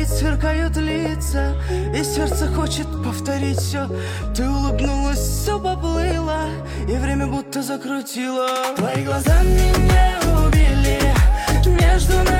горит, сверкают лица, и сердце хочет повторить все. Ты улыбнулась, все поплыло, и время будто закрутило. Твои глаза меня убили, между нами